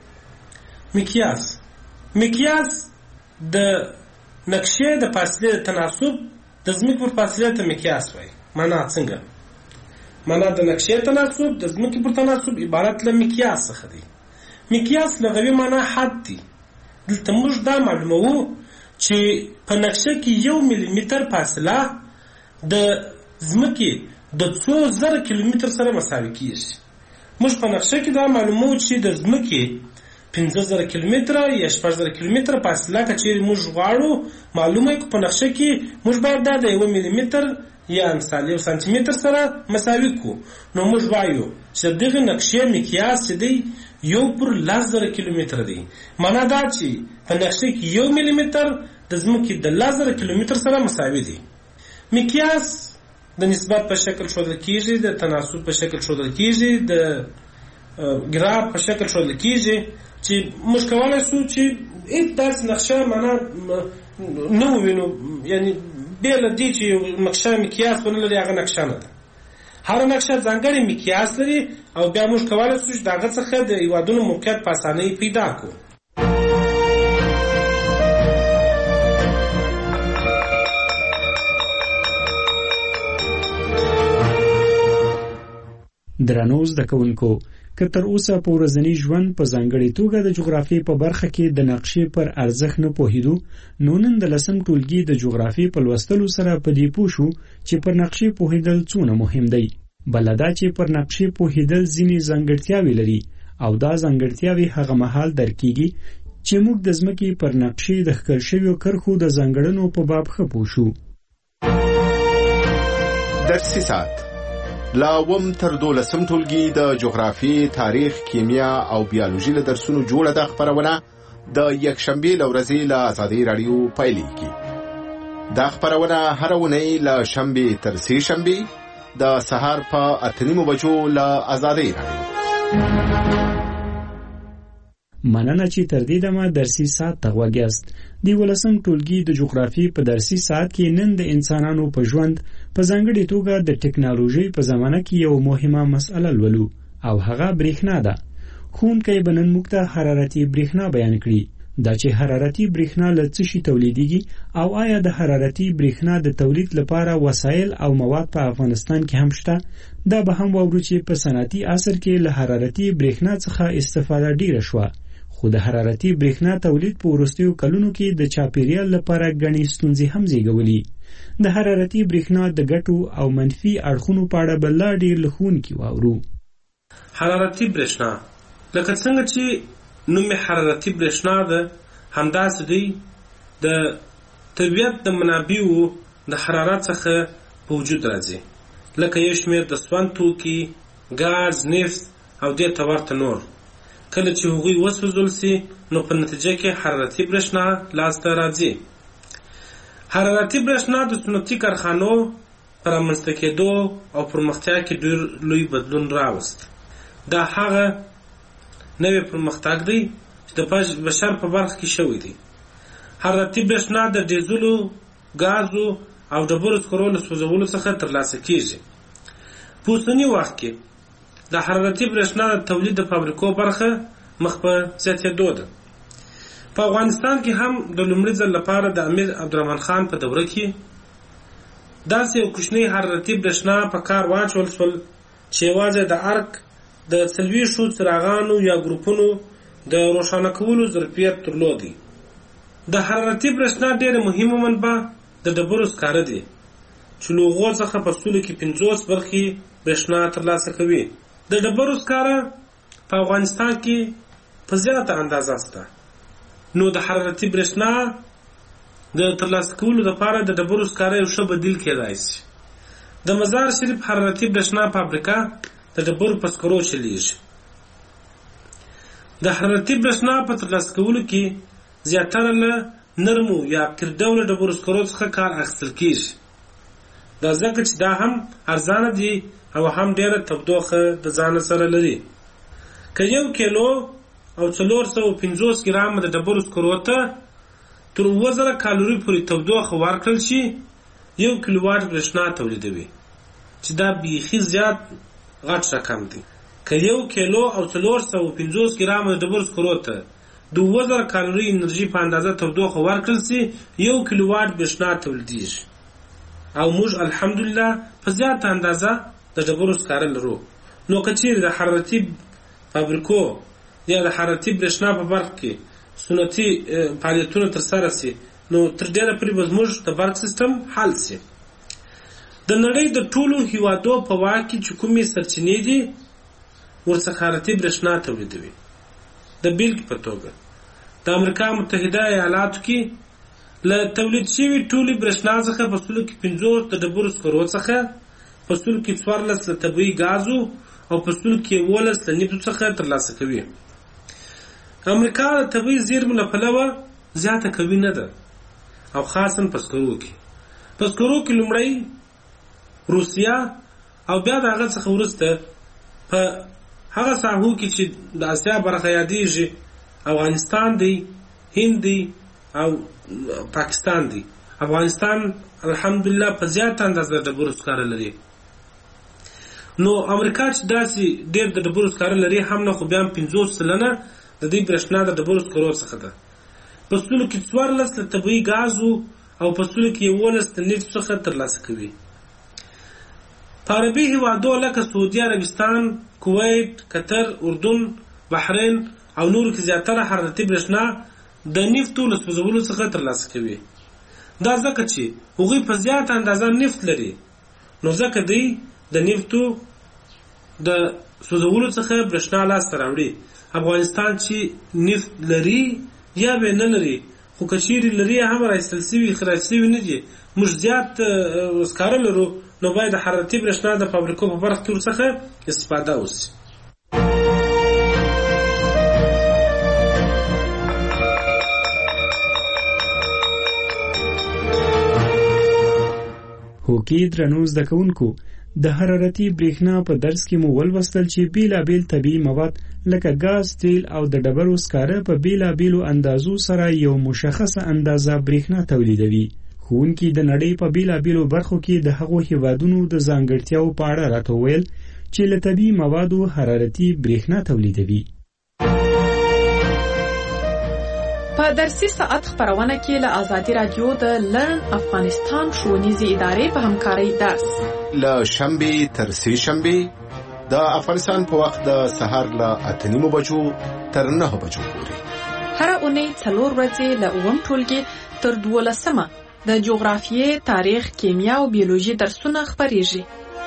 مقیاس. مقیاس د نقشې د فاصلې د تناسب د ځمکې پر فاصلې ته مقیاس وایي. معنا څنګه؟ معنا د نقشې تناسب د ځمکې پر تناسب عبارت له مقیاس څخه دی. مقیاس لغوي معنا حد دی. دلته موږ دا معلوموو چې په نقشه کې یو ملي متر فاصله د ځمکې د څو زره کیلومتر سره مساوي کیږي. موږ په نقشه کې دا معلوموو چې د ځمکې پنځه زره کیلومتره یا شپږ زره کیلومتره فاصله که چیرې موږ غواړو معلومه کړو په نقشه کې موږ باید دا د یو ملي متر یا مثال یو سانتي متر سره مساوي کړو. نو موږ وایو چې دغه نقشې مقیاس چې دی یو پر لس زره کیلومتر دی. معنا دا چې په نقشه کې یو ملي متر د ځمکې د لس زره کیلومتر سره مساوي دی. مقیاس د نسبت په شکل ښودل کېږي، د تناسب په شکل ښودل کېږي، د ګراف په شکل ښودل کېږي چې موږ کولی شو چې هېڅ داسې نقشه معنا نه ووینو، یعنې بې له دې چې یو نقشه مقیاس ونه لري هغه نقشه نه ده. هر نقشه ځانګړی مقیاس لري او بیا موږ کولی شو چې د هغه څخه د هېوادونو موقعیت په اسانۍ پیدا کړو. درنو زده کوونکو، که تر اوسه په ورځني ژوند په ځانګړې توګه د جغرافیې په برخه کې د نقشې پر ارزښت نه پوهېدو، نو نن د لسم ټولګي د جغرافیې په لوستلو سره په دې پوه شو چې پر نقشې پوهېدل څونه مهم دی. بله دا چې پر نقشې پوهېدل ځینې ځانګړتیاوې لري او دا ځانګړتیاوې هغه مهال درک کېږي چې موږ د ځمکې پر نقشې د ښکل شویو کرښو د ځانګړنو په باب ښه پوه شو. درسي ساعت لا وم تر دولسم ټولګي د جغرافي، تاریخ، کیمیا او بیولوژي له درسونو جوړه ده خبرونه د یکشنبې له ورځې له ازادي راډیو پیلېږي. دا خبرونه هره اونۍ له شنبې تر سې شنبې د سهار په اته نیمو بجو له ازادي راډیو. مننه چې تر دې دمه درسي ساعت ته غوږ یاست. د ولسم ټولګي د جغرافي په درسي ساعت کې نن د انسانانو په ژوند په ځانګړې توګه د ټکنالوژۍ په زمانه کې یو مهمه مسئله لولو او هغه برېښنا ده. ښوونکی به نن موږ ته حرارتي برېښنا بیان کړي. دا چې حرارتي برېښنا له څه شي تولیدېږي او آیا د حرارتي برېښنا د تولید لپاره وسایل او مواد په افغانستان کې هم شته، دا به هم واورو چې په صنعتي عصر کې له حرارتي برېښنا څخه استفاده ډیره شوه، خو د حرارتي برېښنا تولید په وروستیو کلونو کې د چاپیریال لپاره ګڼې ستونزې هم زیږولي. د حرارتي برېښنا د ګټو او منفي اړخونو په اړه به لا ډېر له ښوونکي واورو. حرارتي برېښنا لکه څنګه چې نوم حرارتي برېښنا ده، همداسې دی د طبیعت د منابعو د حرارت څخه په وجود راځي، لکه یو شمېر د سون توکي، ګاز، نفت او دې ته ورته نور. کله چې هغوی وسوځول سي نو په نتیجه کې حرارتي برېښنا لاسته راځي. حرارتي برېښنا د صنعتي کارخانو په رامنځته کېدو او پرمختیا کې ډېر لوی بدلون راوست. دا هغه نوی پرمختګ دی چې د بشر په برخه کې شوی دی. حرارتي برېښنا د ډیزلو، ګازو او ډبرو سکرو له سوځولو څخه ترلاسه کېږي. په اوسني وخت کې د حرارتي برېښنا د تولید د فابریکو برخه مخ په زیاتېدو ده. په افغانستان کې هم د لومړي ځل لپاره د امیر عبدالرحمن خان په دوره کې داسې یو کوچنی حرارتي برېښنا په کار واچول شول چې یوازې د ارک د څلوېښتو څراغانو یا ګروپونو د روښانه کولو ظرفیت درلودی. د حرارتي برېښنا ډېره مهمه منبع د ډبرو سکاره دی چې له هغو څخه په سلو کې پنځوس برخې برېښنا ترلاسه کوي. د ډبرو سکاره په افغانستان کې په زیاته اندازه شته، نو د حرارتي برېښنا د ترلاسه کولو لپاره د ډبرو سکاره یو ښه بدیل کېدای شي. د مزار شریف حرارتي برېښنا فابریکه د ډبرو په سکرو چلیږي. د حرارتي برېښنا په ترلاسه کولو کې زیاتره له نرمو یا قیر ډوله ډبرو سکرو څخه کار اخیستل کېږي. دا ځکه چې دا هم ارزانه دي او هم ډېره تودوخه د ځان سره لري. که یو کیلو او څلور سوه پنځوس ګرامه د ډبرو سکرو ته تر اووه زره کالوري پورې تودوخه ورکړل شي، یو کیلو واټ برېښنا تولیدوي، چې دا بیخي زیات غټ رقم دی. که یو کیلو او څلور سوه پنځوس ګرامه د ډبرو سکرو ته د اووه زره کالوري انرژي په اندازه تودوخه ورکړل شي، یو کیلو واټ برېښنا تولیدېږي. او موږ الحمدلله په زیاته اندازه د ډبرو سکاره لرو. نو که چیرې د حرارتي فابریکو یا د حرارتي برېښنا په برخه کې سنتي فعالیتونه ترسره شي، نو تر ډېره پورې به زموږ د برق سیستم حل شي. د نړۍ د ټولو هیوادو په واک کې چې کومې سرچینې دي ورڅخه حرارتي برېښنا تولیدوي. د بیلګې په توګه د امریکا متحده ایالاتو کې له تولید شوي ټولې برېښنا څخه په سلو کې پنځوس د ډبرو سکرو څخه، په سلو کې څوارلس له طبیعي ګازو او په سلو کې یولس له نفتو څخه ترلاسه کوي. امریکا د طبیعي زیرمو له پلوه زیاته قوي نه ده، او خاصا په سکرو کې. په سکرو کې لومړی روسیه او بیا د هغه څخه وروسته په هغه ساحو کې چې د اسیا برخه یادېږي افغانستان دی، هند دی او پاکستان دی، افغانستان الحمدلله په زیات اندازه ډبرو سکاره لري. نو امریکا چې داسې ډېر د ډبرو سکاره لري هم نه، خو بیا هم پنځوس سلنه د دې برېښنا د ډبرو سکرو څخه ده. په سلو کې څوارلس له طبیعي ګازو او په سلو کې یولس د نفت څخه ترلاسه کوي. په عربي هېوادو لکه سعودي عربستان، کویت، قطر، اردن، بحرین او نورو کې زیاتره حرارتي برېښنا د نفتو له سوځولو څخه ترلاسه کوي. دا ځکه چې هغوی په زیاته اندازه نفت لري، نو ځکه دوی د نفتو د سوځولو څخه برېښنا لاسته راوړي. افغانستان چې نفت لري یا به نه لري، خو که چیرې لري هم راایستل سوي خراج سوي نه دي، موږ زیات سکاره لرو، نو باید د حرارتي برېښنا د فابریکو په برخه کې ورڅخه استفاده وشي. هوکې درنو زده کوونکو، د حرارتي برېښنا په درس کې مو ولوستل چې بیلابیل طبیعي مواد لکه ګاز، تیل او د ډبرو سکاره په بیلابیلو اندازو سره یو مشخصه اندازه برېښنا تولیدوي. ښوونکي د نړۍ په بیلابیلو برخو کې د هغو هیوادونو د ځانګړتیاو په اړه راته وویل چې له طبیعي موادو حرارتي برېښنا تولیدوي. په درسي ساعت خبرونه کې له ازادي رادیو د لرن افغانستان ښوونیزې ادارې په همکارۍ درس له شنبې تر سې شنبې د افغانستان په وخت د سهار له اته نیمو بجو تر نهه بجو پورې. هره اونۍ څلور ورځې له اووم ټولګي تر دولسمه د جغرافیې، تاریخ، کیمیا او بیولوژي درسونه خپریږي.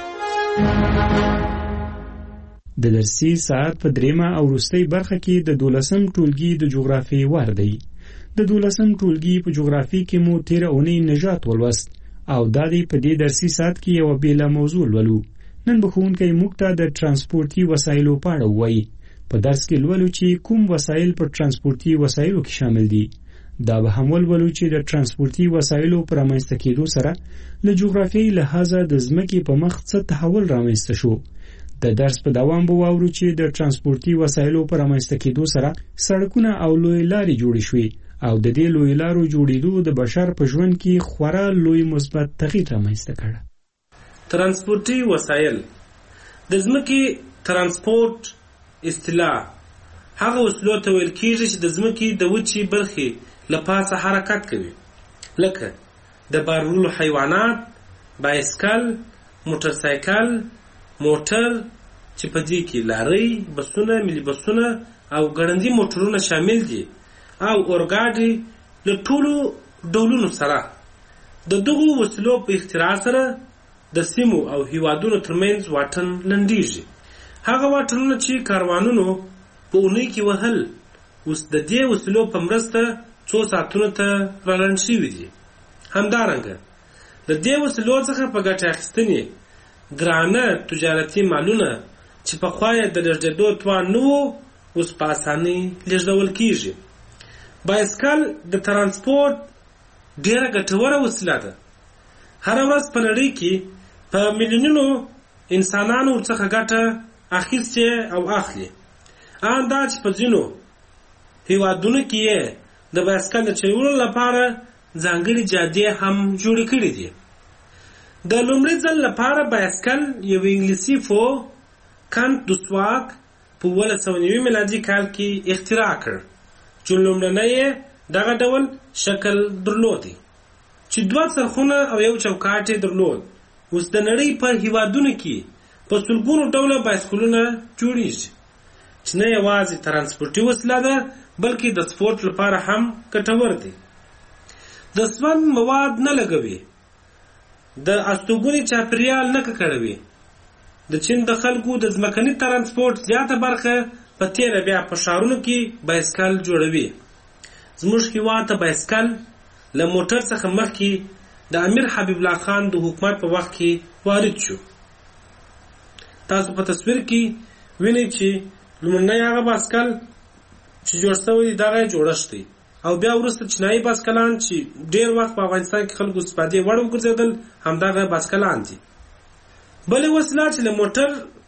د درسي ساعت په دریمه او وروستۍ برخه کې د دولسم ټولګي د جغرافیې وار دی. د دولسم ټولګي په جغرافي کې مو تیره اونۍ نژاد ولوست او دا دی په دې درسي ساعت کې یوه بیله موضوع لولو. نن به ښوونکی موږ ته د ترانسپورتي وسایلو په اړه ووایي. په درس کې لولو چې کوم وسایل په ترانسپورتي وسایلو کې شامل دي. دا به هم ولولو چې د ترانسپورتي وسایلو په رامنځته کېدو سره له جغرافیایي لحاظه د ځمکې په مخ څه تحول رامنځته شو. د درس په دوام به واورو چې د ترانسپورتي وسایلو په رامنځته کېدو سره سړکونه او لوی لارې جوړې شوې او د دې لوی لارو جوړېدو د بشر په ژوند کې خورا لوی مثبت تغییر رامنځته کړ. ترانسپورتي وسایل د ځمکې ترانسپورت اصطلاح هغه وسیلو ته ویل کېږي چې د ځمکې د وچې برخې له پاسه حرکت کوي، لکه د بار وړلو حیوانات، بایسکل، موټرسایکل، موټر چې په دې کې لارۍ، بسونه، ملي بسونه او ګړندي موټرونه شامل دي او اورګاډي له ټولو ډولونو سره. د دغو وسیلو په اختراع سره د سیمو او هیوادونو ترمنځ واټن لنډیږي. هغه واټنونه چې کاروانونو په اونۍ کې وهل اوس د دې وسیلو په مرسته څو ساعتونو ته رالنډ شوي دي. همدارنګه د دې وسیلو څخه په ګټه اخیستنې ګرانه تجارتي مالونه چې پخوا یې د لېږدېدو توان نه و، اوس په اسانۍ لېږدول کېږي. بایسکل د ترانسپورت ډېره ګټوره وسیله ده. هره ورځ په نړۍ کې په میلیونونو انسانانو ورڅخه ګټه اخیستې او اخلي. ان دا چې په ځینو هېوادونو کې یې د بایسکل د چلولو لپاره ځانګړي جادې هم جوړې کړي دي. د لومړي ځل لپاره بایسکل یو انګلیسي فو کانت دوسواک په اوولس سوه نوي میلادي کال کې اختراع کړ، چې لومړنی یې دغه ډول شکل درلودی چې دوه څرخونه او یو چوکاټ یې درلود. اوس د نړۍ په هېوادونو کې په سلګونو ډوله بایسکلونه جوړیږي چې نه یوازې ترانسپورتي وسیله ده بلکې د سپورت لپاره هم ګټور دی. د سون مواد نه لګوي، د استوګنې چاپیریال نه ککړوي. د چین د خلکو د ځمکني ترانسپورت زیاته برخه په تیره بیا په ښارونو کې بایسکل جوړوي. زموږ هېواد ته بایسکل له موټر څخه مخکې د امیر حبیب الله خان د حکومت په وخت کې وارد شو. تاسو په تصویر کې وینئ چې لومړنی هغه بایسکل چې جوړ شوی دی دغه جوړښت دی او بیا وروسته چینایي بایسکلان چې ډېر وخت په افغانستان کې خلکو استفادې وړ وګرځېدل همدغه بایسکلان دي. بلې وسیله چې له موټر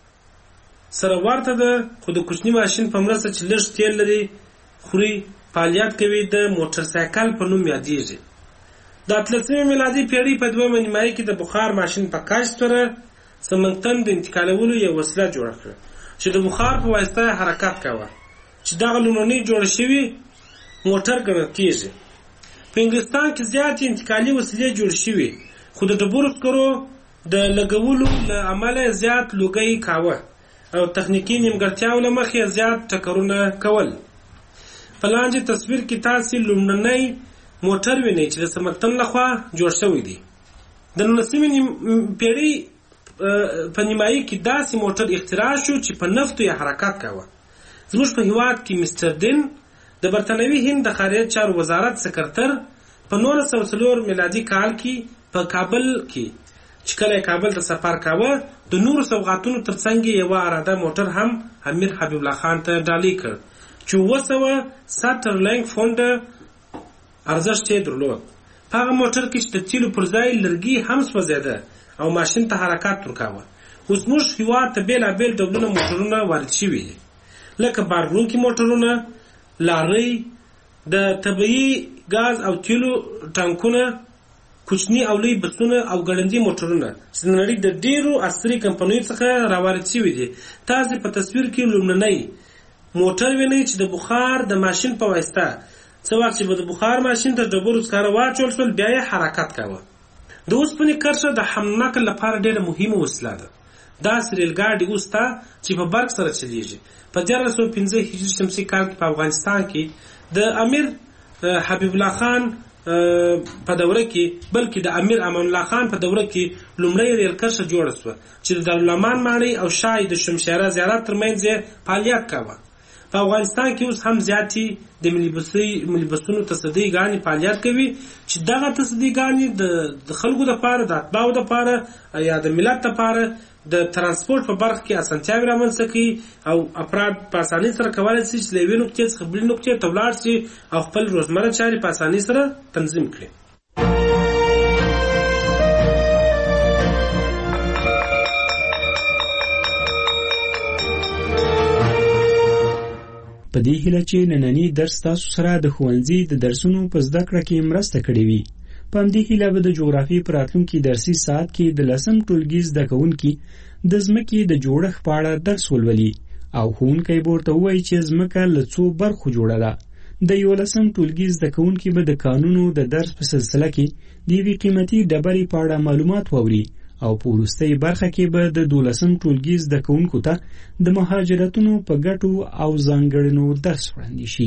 سره ورته ده خو د کوچني ماشین په مرسته چې لږ تیل لري خوري فعالیت کوي، د موټر سایکل په نوم یادیږي. د اتلسمې میلادي پیړۍ په دویمه نیمایي کې د بخار ماشین په کشف سره سمنګتن د انتقالولو یو وسیله جوړه کړه چې د بخار په واسطه حرکت کاوه چې دغه لومړنۍ جوړه شوې موټر ګڼل کېږي. په انګلستان کې زیاتې انتقالي وسیلې جوړې شوې خو د ډبرو سکرو د لګولو له امله زیات لوګی کاوه او تخنیکي نیمګړتیاو له مخې زیات ټکرونه کول. په لاندې تصویر کې تاسې لومړنی موټر وینئ چې د سمنګتن لخوا جوړ شوی دی. د نولسمې پیړۍ په نیمایي کې داسې موټر اختراع شو چې په نفتو یې حرکت کاوه. زموږ په هیواد کې مستر دین د برتانوي هند د خارجه چارو وزارت سکرتر په نولس سوه څلور میلادي کال کې په کابل کې چې کله کابل ته سفر کاوه د نورو سوغاتونو ترڅنګ یوه اراده موټر هم امیر حبیب الله خان ته ډالۍ کړ چې اووه سوه سټرلینګ فونډه ارزښت یې درلود. په هغه موټر کې چې د تیلو پر ځای لرګي هم سوځېده او ماشین ته حرکت ورکاوه. اوس موږ هیواد ته بېلابېل ډولونه موټرونه وارد شوي دي لکه بارونکي موټرونه، لارۍ، د طبیعي ګاز او تیلو ټانکونه، کوچني او لوی بسونه او ګړندي موټرونه چې د نړۍ د ډېرو عصري کمپنیو څخه راوارد شوي دي. تاسې په تصویر کې لومړنی موټر وینئ چې د بخار د ماشین په واسطه څه وخت چې به د بخار ماشین ته ډبرو سکاره واچول شول بیا یې حرکت کاوه. د اوسپنې کرښه د حمل نقل لپاره ډېره مهمه وسیله ده. داسې ریلګاډي اوس ته چې په برق سره چلیږي. په دیارلس سوه پنځه هجري شمسي کال کې په افغانستان کې د امیر حبیب الله خان په دوره کې بلکې د امیر امان الله خان په دوره کې لومړی ریل کرښه جوړه شوه چې د دارالامان ماڼۍ او شاه د شمشیره زیارت ترمنځ یې فعالیت کاوه. په افغانستان کې اوس هم زیاتې د ملي بسونو تصدۍ ګانې فعالیت کوي چې دغه تصدۍ ګانې د خلکو دپاره د اتباعو دپاره یا د ملت دپاره د ترانسپورت په برخه کې اسانتیاوې رامنځته کوي او افراد په اسانۍ سره کولی شي چې له یوې نقطې څخه بلې نقطې ته ولاړ شي او خپل روزمره چارې په اسانۍ سره تنظیم کړي. په دې هیله چې نننی درس تاسو سره د ښوونځي د درسونو په زده کړه کې مرسته کړې وي. په همدې هیله به د جغرافیې په راتلونکي درسي ساعت کې د لسم ټولګي زده کوونکي د ځمکې د جوړښت په اړه درس ولولي او ښوونکی به ورته ووایي چې ځمکه له څو برخو جوړه ده. د یولسم ټولګي زده کوونکي به د قانونو د درس په سلسله کې د یوې قیمتي ډبرې په اړه معلومات واوري او په وروستۍ برخه کې به د دولسم ټولګي زده کوونکو ته د مهاجرتونو په ګټو او ځانګړنو درس وړاندې شي.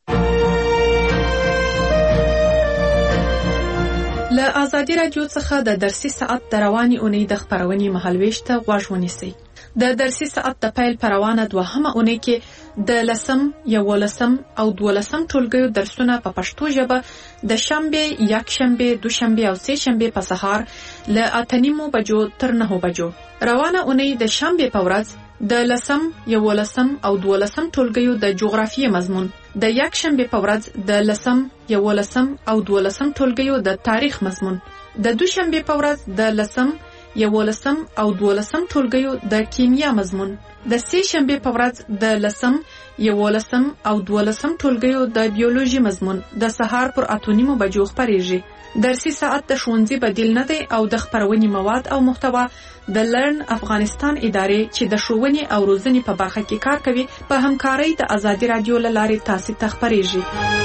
له ازادي راډیو څخه د درسي ساعت د روانې اونۍ د خپرونې مهالویش ته غوږ ونیسئ. د درسي ساعت د پیل په روانه دوهمه اونۍ کې د لسم، یولسم او دولسم ټولګیو درسونه په پښتو ژبه د شنبې، یکشنبې، دوشنبې او سه شنبې په سهار له اته نیمو بجو تر نهو بجو. روانه اونۍ د شنبې په ورځ د لسم، یولسم او دولسم ټولګیو د جغرافیې مضمون، د یکشنبې په ورځ د لسم، یولسم او دولسم ټولګیو د تاریخ مضمون، د دوشنبې په ورځ د لسم، یولسم او دولسم ټولګیو د کیمیا مضمون، د سه شنبې په ورځ د لسم، یولسم او دولسم ټولګیو د بیولوژي مضمون د سهار پر اته نیمو بجو خپریږي. درسي ساعت د ښوونځي بدیل نه دی او د خپرونې مواد او محتوا د لرن افغانستان ادارې چې د ښوونې او روزنې په برخه کې کار کوي په همکارۍ د ازادي راډیو له لارې تاسو ته خپریږي.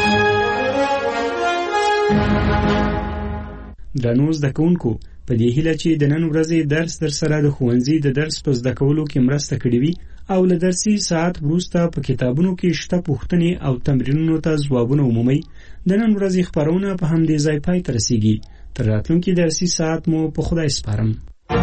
درنو زده کوونکو، په دې هیله چې د نن ورځې درس در سره د ښوونځي د درس په زده کولو کې مرسته کړې وي او له درسي ساعت وروسته په کتابونو کې شته پوښتنې او تمرینونو ته ځوابونه ومومئ. د نن ورځې خپرونه په همدې ځای پای ته رسیږي. تر راتلونکي درسي ساعت مو په خدای سپارم.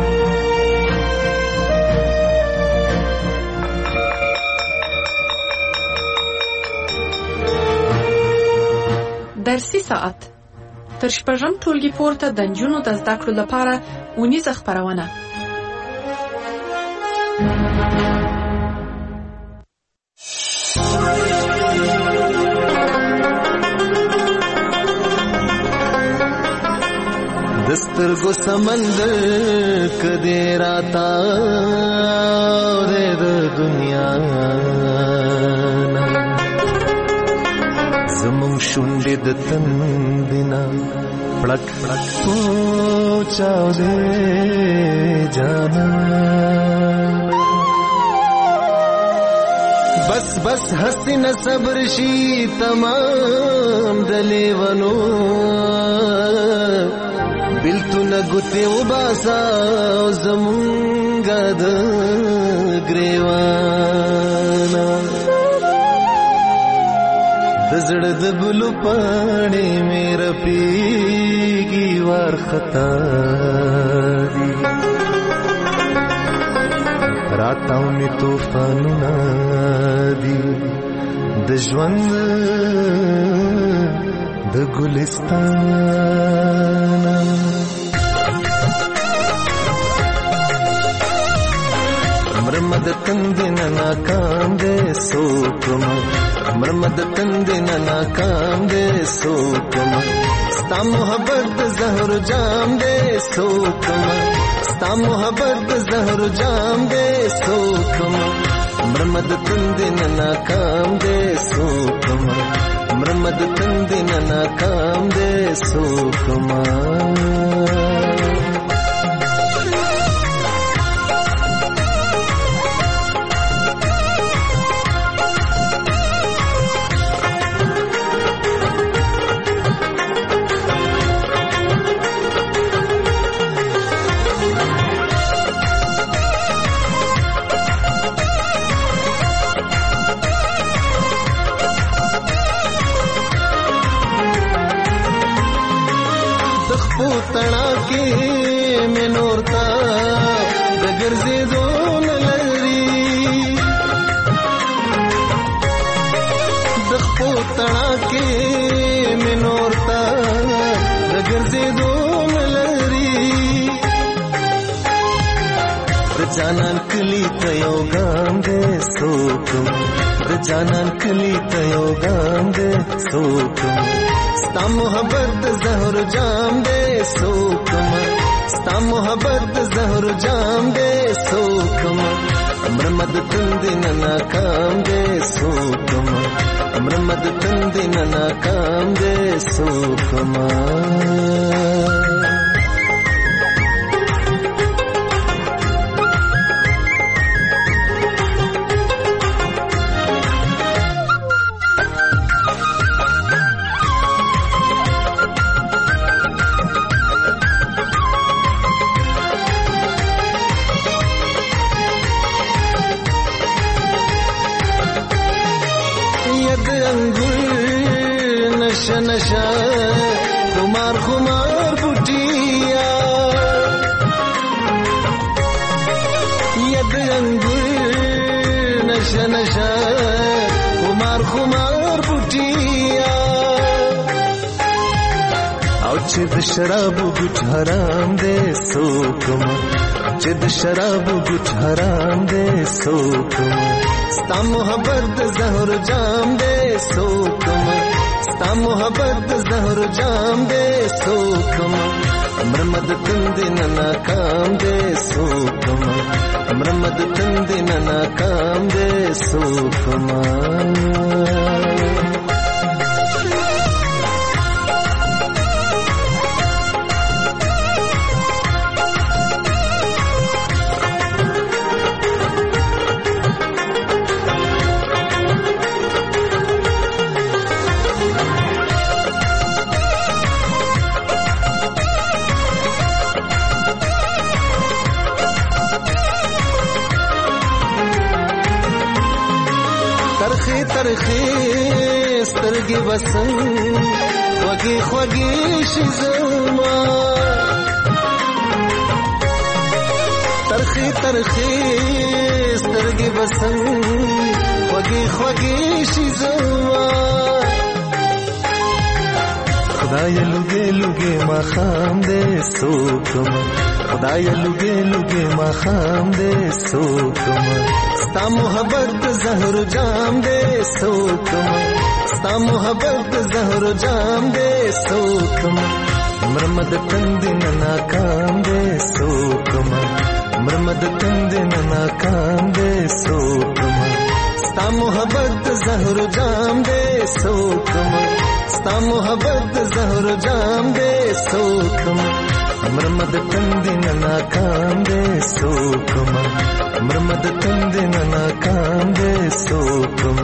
درسي ساعت تر شپږم ټولګي پورته د نجونو د زده کړو لپاره اونیزه خپرونه. دسترګو سمندر کدی راتا د دنیا زمون شونډې د تندینا पड़क सोचाओ दे जाना बस बस हसीन सब्र शी तमाम दलेवनो बिल्तु न गुते उबासा जमुंगा द ग्रेवाना दजड़ दबलु पाने मेरा पीगी वार खता दी राताओं में तूफान नादी द ژوند د गुलिस्तान मरमद तंदिन नाकाम दे सोकम मरमद तंदिन नाकाम दे सोकम स्ता मोहब्बत जहर जाम दे सोकम स्ता मोहब्बत जहर जाम दे सोकम मरमद तंदिन नाकाम दे सोकम मरमद तंदिन नाकाम दे सोकम तड़ा के में नोरता दगर से दोन लरी दखपो तड़ा के में नोरता दगर से दोन लरी द जानन कली तयो गांदे सोकम द जानन कली तयो गांदे सोकम स्ता मोहब्बत जहर जाम दे सोकम स्ता मोहब्बत जहर जाम दे सोकम मरमद तंदिन नाकाम दे सोकम मरमद तंदिन नाकाम दे सोकम नशा नशा खुमार खुमार बुटिया यद अंगुर नशा नशा खुमार खुमार बुटिया और चिद शराब गुछ हराम दे सोकम चिद शराब गुछ हराम दे सोकम स्ता मोहब्बत जहर जाम दे सोकम स्ता मोहब्बत जहर जाम दे सोकम मरमद तंदिन नाकाम दे सोकम मरमद तंदिन नाकाम दे सोकम तरखे तरखे स्तरगे बसन वगे ख्वगे शिजमा तरखे तरखे स्तरगे बसन वगे ख्वगे शिजमा खुदाया लुगे लुगे मखाम दे सोकम खुदाया लुगे लुगे मखाम दे सोकम स्ता मोहब्बत जहर जाम दे सोकम स्ता मोहब्बत जहर जाम दे सोकम मरमद तंदिन नाकाम दे सोकम मरमद तंदिन नाकाम दे सोकम स्ता मोहब्बत जहर जाम दे सोकम ستا محبت زهر جام دے سوکم مرمد تندن ناکام دے سوکم مرمد تندن ناکام دے سوکم.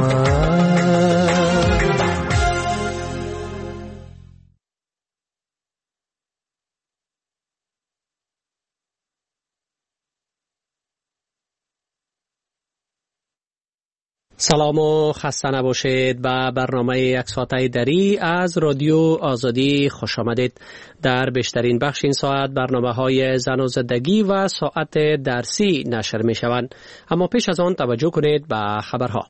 سلام و خسته نباشید. به برنامه یک ساعته دری از رادیو آزادی خوش آمدید. در بیشترین بخش این ساعت برنامه های زن و زندگی و ساعت درسی نشر می شوند. اما پیش از آن توجه کنید به خبرها.